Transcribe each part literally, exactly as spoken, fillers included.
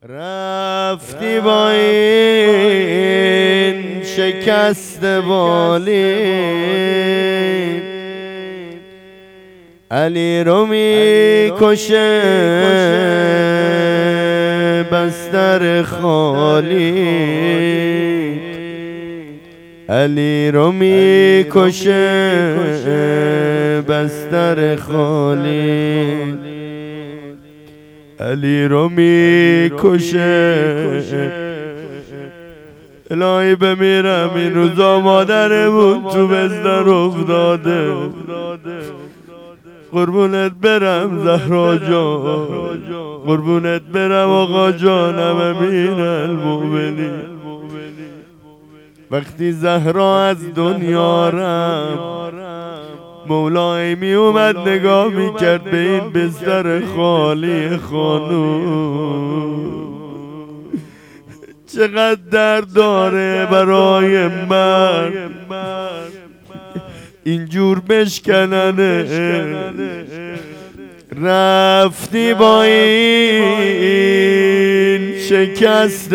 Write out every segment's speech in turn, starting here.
رفتی با این شکست بالین، علی رو میکشه بستر خالی، علی رو میکشه بستر خالی، علی رو میکشه. الهی بمیرم این روزا مادرمون تو بستر افتاده، قربونت برم زهرا جان، قربونت برم آقا جانم امیر المؤمنین. وقتی زهرا از دنیا رفت مولای می اومد نگاه میکرد به این بستر خالی خانوم، چقدر درد داره برای من اینجور بشکننه. رفتی با این شکست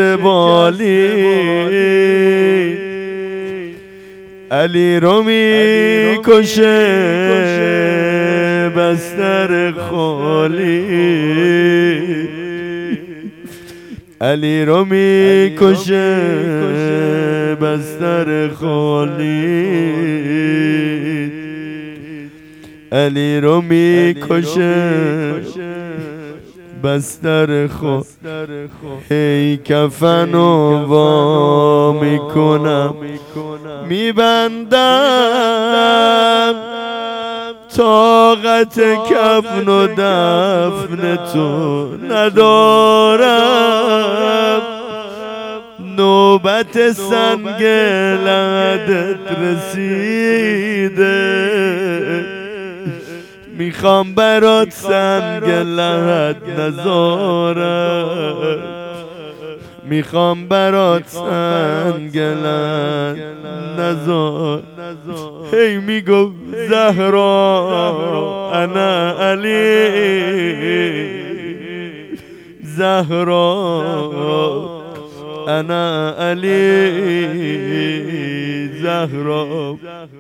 بالی، علی رو میکشه بستر خالی، علی رو میکشه بستر خالی، علی رو میکشه بستر خالی. هی کفنو وا میکنم میبندم، طاقت کفن و دفن تو ندارم، نوبت سنگ لحدت رسیده، میخوام برات سنگ لحد نذارم، میخوام برات سنگ لحد نذار. هی میگو زهرا انا علی، زهرا انا علی، زهرا